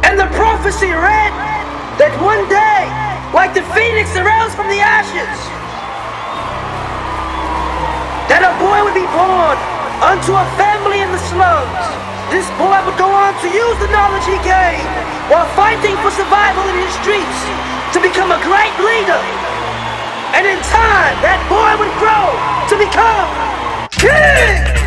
And the prophecy read that one day, like the phoenix aroused from the ashes, that a boy would be born unto a family in the slums. This boy would go on to use the knowledge he gained while fighting for survival in his streets to become a great leader. And in time, that boy would grow to become king!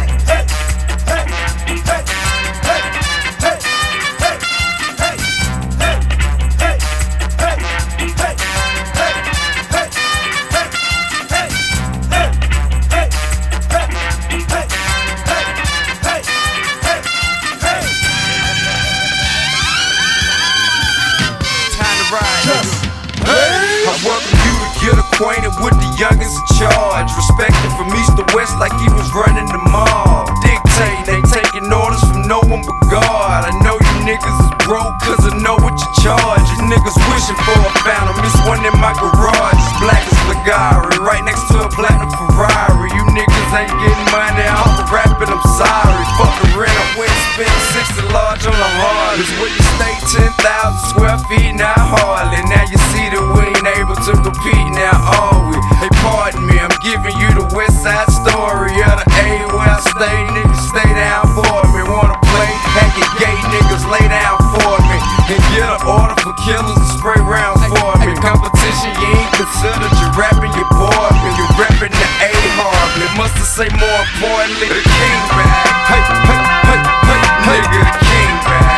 Acquainted with the youngest in charge, respected from east to west like he was running the mall. Dictating, they taking orders from no one but God. I know you niggas is broke cause I know what you charge. You niggas wishing for a phantom, this one in my garage. It's black as Ligari, right next to a platinum Ferrari. You niggas ain't getting money off the rapping, I'm sorry. Fuck the rent, I went and spent 60 large on the hard. It's where you stay 10,000 square feet, now hardly. Now you see that we ain't able to compete now. Hey, pardon me, I'm giving you the west side story of the A where I stay. Niggas stay down for me. Wanna play? Have your gay niggas lay down for me. And get an order for killers to spray rounds for me. Competition, you ain't considered. You rapping, you bored. And you rapping the A hardly. Must have say more importantly, the king back. Hey, hey, hey, hey, nigga, the king back.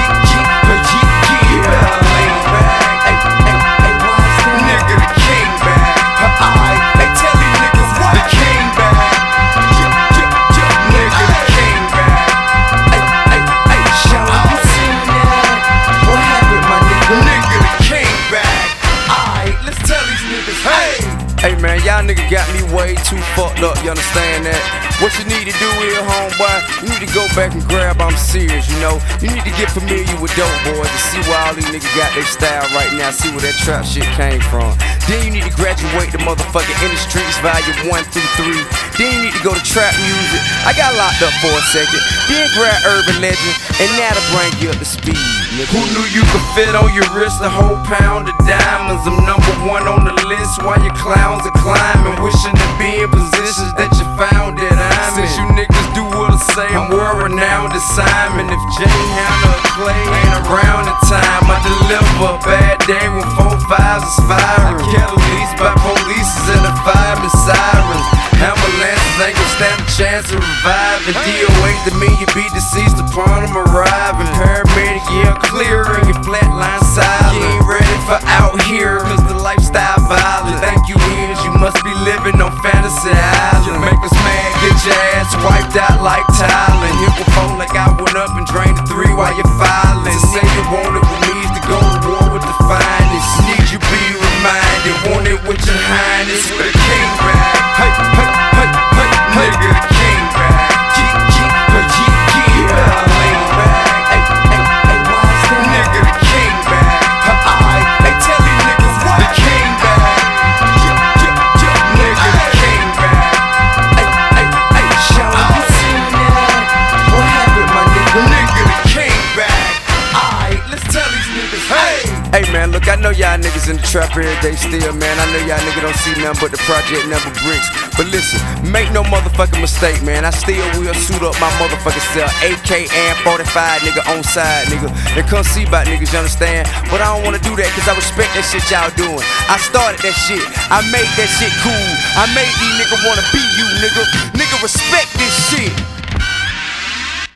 Hey man, y'all niggas got me way too fucked up, you understand that? What you need to do here, homeboy, you need to go back and grab, I'm serious, you know? You need to get familiar with dope boys and see where all these niggas got their style right now, see where that trap shit came from. Then you need to graduate the motherfucking In the Streets volume 1 through 3. Then you need to go to trap music. I got locked up for a second. Then grab Urban Legend, and now to bring you up to speed, nigga. Who knew you could fit on your wrist a whole pound of diamonds? I'm #1 on the list while your clowns are climbing, wishing to be in positions that you found that I'm in. Since you niggas do what I say, I'm world-renowned as Simon. If Jay, Hannah, or Clay ain't around in time, I deliver a bad day when 4 5s are firing. Kettle leased by police and the fireman sirens. Ambulances ain't gon' stand a chance of reviving. DOA to me, you be deceased upon them arriving. Paramedic, yeah, clear and your flatline silent. You ain't ready for out here, cause the lifestyle violent. Thank you is, you must be living on Fantasy Island. Make us mad, get your ass wiped out like Thailand. Hit with 4 like I went up and drained the 3 while you're filing. To say you want it with me is to go to war with the finest. Need you be reminded, want it with your highness. With a king back, hey, hey, hey, hey, nigga, the king back. Hey man, look, I know y'all niggas in the trap every day still, man. I know y'all niggas don't see nothing but the project number bricks. But listen, make no motherfucking mistake, man. I still will suit up my motherfucking self. AK and 45, nigga, on side, nigga. And come see about niggas, you understand? But I don't wanna do that cause I respect that shit y'all doing. I started that shit. I made that shit cool. I made these niggas wanna be you, nigga. Nigga, respect this shit.